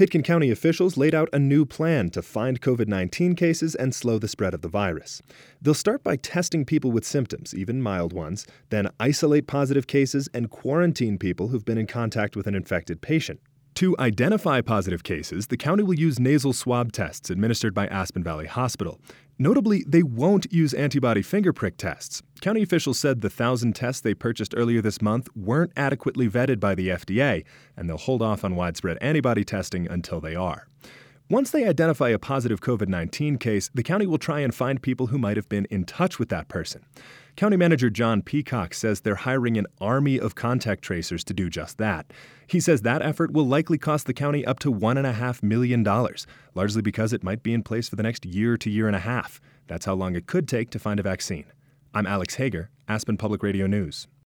Pitkin County officials laid out a new plan to find COVID-19 cases and slow the spread of the virus. They'll start by testing people with symptoms, even mild ones, then isolate positive cases and quarantine people who've been in contact with an infected patient. To identify positive cases, the county will use nasal swab tests administered by Aspen Valley Hospital. Notably, they won't use antibody finger prick tests. County officials said the 1,000 tests they purchased earlier this month weren't adequately vetted by the FDA, and they'll hold off on widespread antibody testing until they are. Once they identify a positive COVID-19 case, the county will try and find people who might have been in touch with that person. County Manager John Peacock says they're hiring an army of contact tracers to do just that. He says that effort will likely cost the county up to $1.5 million, largely because it might be in place for the next year to year and a half. That's how long it could take to find a vaccine. I'm Alex Hager, Aspen Public Radio News.